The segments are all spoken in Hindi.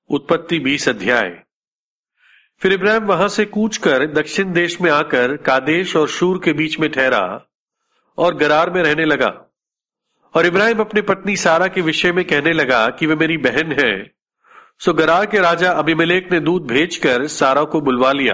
उत्पत्ति 20 अध्याय। फिर इब्राहिम वहां से कूच कर दक्षिण देश में आकर कादेश और शूर के बीच में ठहरा और गरार में रहने लगा। और इब्राहिम अपनी पत्नी सारा के विषय में कहने लगा कि वे मेरी बहन है। सो गरार के राजा अबीमेलेक ने दूत भेजकर सारा को बुलवा लिया।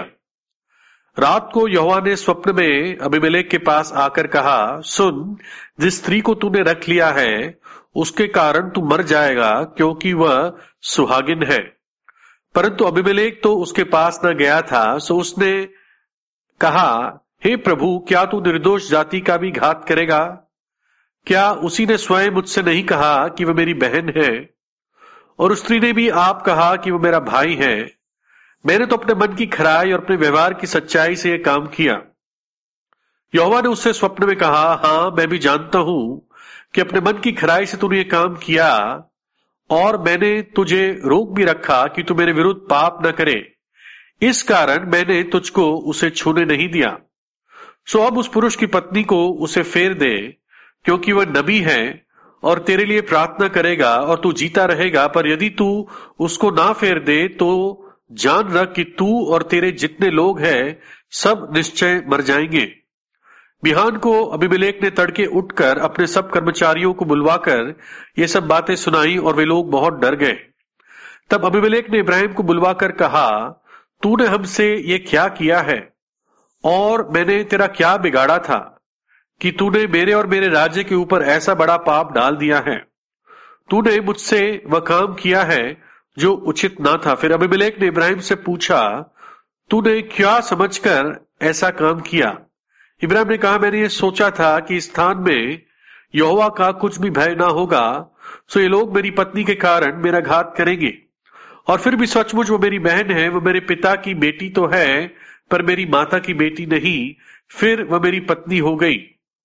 रात को यहोवा ने स्वप्न में अबीमेलेक के पास आकर कहा, सुन, जिस स्त्री को तूने रख लिया है उसके कारण तू मर जाएगा, क्योंकि वह सुहागिन है। परंतु अबीमेलेक तो उसके पास न गया था। सो उसने कहा, हे प्रभु, क्या तू निर्दोष जाति का भी घात करेगा? क्या उसी ने स्वयं मुझसे नहीं कहा कि वह मेरी बहन है? और उस स्त्री ने भी आप कहा कि वह मेरा भाई है। मैंने तो अपने मन की खराई और अपने व्यवहार की सच्चाई से यह काम किया। यहोवा ने उससे स्वप्न में कहा, हां, मैं भी जानता हूं कि अपने मन की खराई से तूने यह काम किया, और मैंने तुझे रोक भी रखा कि तू मेरे विरुद्ध पाप न करे। इस कारण मैंने तुझको उसे छूने नहीं दिया। सो अब उस पुरुष की पत्नी को उसे फेर दे, क्योंकि वह नबी है और तेरे लिए प्रार्थना करेगा और तू जीता रहेगा। पर यदि तू उसको ना फेर दे तो जान रख कि तू और तेरे जितने लोग हैं सब निश्चय मर जाएंगे। बिहान को अबीमेलेक ने तड़के उठकर अपने सब कर्मचारियों को बुलवाकर ये सब बातें सुनाई और वे लोग बहुत डर गए। तब अबीमेलेक ने इब्राहिम को बुलवाकर कहा, तूने हमसे ये क्या किया है, और मैंने तेरा क्या बिगाड़ा था कि तूने मेरे और मेरे राज्य के ऊपर ऐसा बड़ा पाप डाल दिया है? तूने मुझसे वह काम किया है जो उचित ना था। फिर अबीमेलेक ने इब्राहिम से पूछा, तूने क्या समझकर ऐसा काम किया? इब्राहिम ने कहा, मैंने ये सोचा था कि इस स्थान में यहोवा का कुछ भी भय ना होगा, सो ये लोग मेरी पत्नी के कारण मेरा घात करेंगे। और फिर भी सचमुच वो मेरी बहन है। वो मेरे पिता की बेटी तो है, पर मेरी माता की बेटी नहीं। फिर वह मेरी पत्नी हो गई।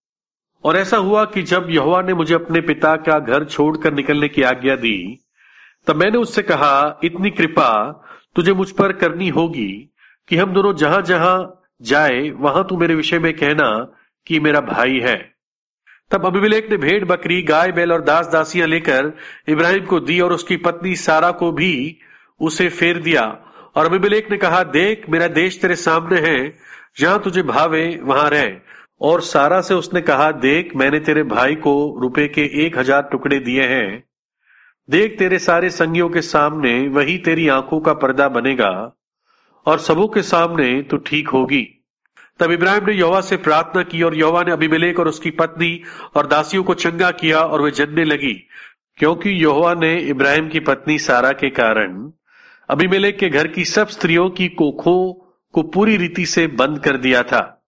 और ऐसा हुआ कि जब यहोवा ने मुझे अपने पिता का घर छोड़कर निकलने की आज्ञा दी, तब मैंने उससे कहा, इतनी कृपा तुझे मुझ पर करनी होगी कि हम दोनों जहां जहां जाए वहां तू मेरे विषय में कहना कि मेरा भाई है। तब अबीमेलेक ने भेड़ बकरी, गाय बैल और दास दासियां लेकर इब्राहिम को दी और उसकी पत्नी सारा को भी उसे फेर दिया। और अबीमेलेक ने कहा, देख, मेरा देश तेरे सामने है, जहां तुझे भावे वहां रह। और सारा से उसने कहा, देख, मैंने तेरे भाई को रुपए के 1000 टुकड़े दिए हैं। देख, तेरे सारे संगियों के सामने वही तेरी आंखों का पर्दा बनेगा और सबों के सामने तू ठीक होगी। तब इब्राहिम ने यहोवा से प्रार्थना की और यहोवा ने अबीमेलेक और उसकी पत्नी और दासियों को चंगा किया और वे जनने लगी, क्योंकि यहोवा ने इब्राहिम की पत्नी सारा के कारण अबीमेलेक के घर की सब स्त्रियों की कोखों को पूरी रीति से बंद कर दिया था।